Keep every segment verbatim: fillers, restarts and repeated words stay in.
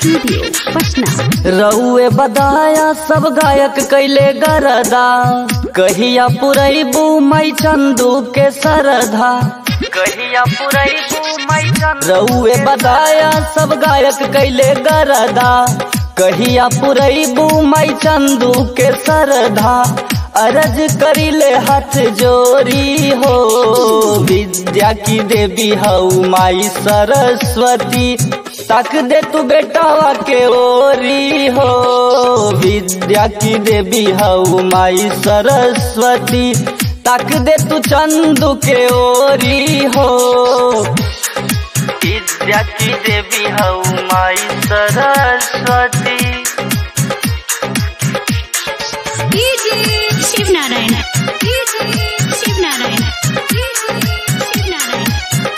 Studio Patna. रउए बदाया सब गायक कैले गरदा, कहिया पुरैबू मई चंदू के सरधा, कहिया पुरैबू मई चंदू। रउए बदाया सब गायक कैले गरदा, कहिया पुरैबू मई चंदू के सरधा। अरज करिले हाथ जोरी हो, विद्या की देवी हऊ माई सरस्वती, तक दे तू बेटावा के ओरी हो। विद्या की देवी हऊ माई सरस्वती, तक दे तू चंदू के ओरी हो। विद्या की देवी हऊ माई सरस्वती। शिव नारायण शिव नारायण शिव नारायण।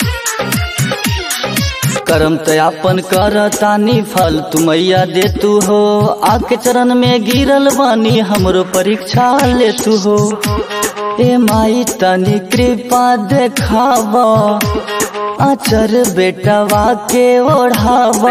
करम तयापन कर तानी फल तू मैया दे तू हो, आके चरण में गिरल बानी हमरो परीक्षा ले तू हो। ए माई तनी कृपा देखावा, आचर बेटवा के ओढ़ावा।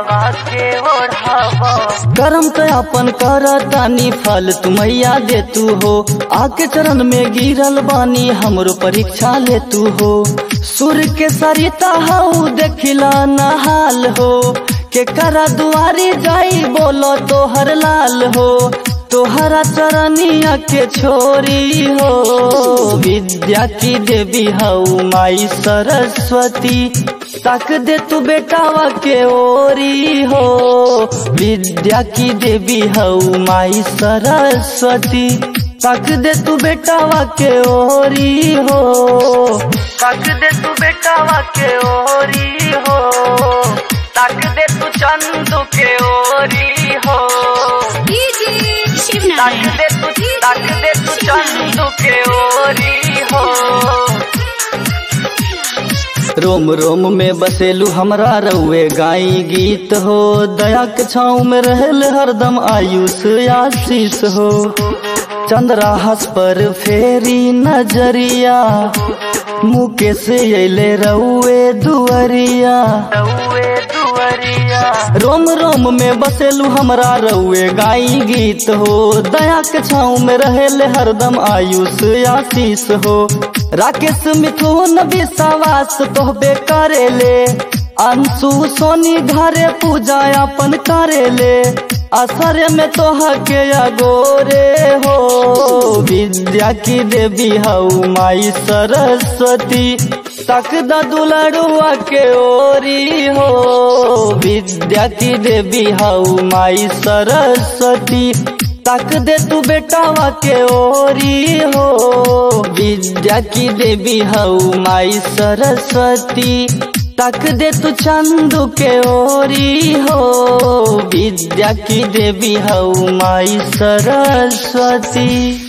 करम तयापन कर तानी फल तू मैया दे तू हो, आके चरण में गिरल बानी हमरो परीक्षा ले तू हो। सुर के सरिता हऊ देखिला नहाल हो, के करा दुआरी जाई बोलो तोहर लाल हो। तोहरा चरनिया के छोरी हो, विद्या की देवी हऊ माई सरस्वती, तक दे तू बेटावा के ओरी हो। विद्या की देवी हऊ माई सरस्वती, तक दे तू बेटावा के ओरी हो। तक दे तू बेटावा के ओरी हो, तक दे तू चंदू के ओरी हो। शिव तक नारायण दे तू तक दे तू चंदू के ओरी हो। रोम रोम में बसेलू हमरा रउए गाई गीत हो, दया के छाँव में रहल हरदम आयुष आशीष हो। चंद्राहस पर फेरी नजरिया, मुकेश अइले रउए दुअरिया। रोम रोम में बसेलू हमरा रउए गाई गीत हो, दया के छाँव में रहेले हरदम आयुष आशीष हो। राकेश मिथुन विश्वास तोहबे करेले, अंशु सोनी घरे पूजा अपन करेले। असर में तोह के अगोरे हो, विद्या की देवी हऊ माई सरस्वती, तक द दुलड़ुआ के ओरी हो। विद्या की देवी हऊ माई सरस्वती, तक दे तू बेटावा के ओरी हो। विद्या की देवी हऊ माई सरस्वती, तक दे तू चंदू के ओरी हो। विद्या की देवी हऊ माई सरस्वती।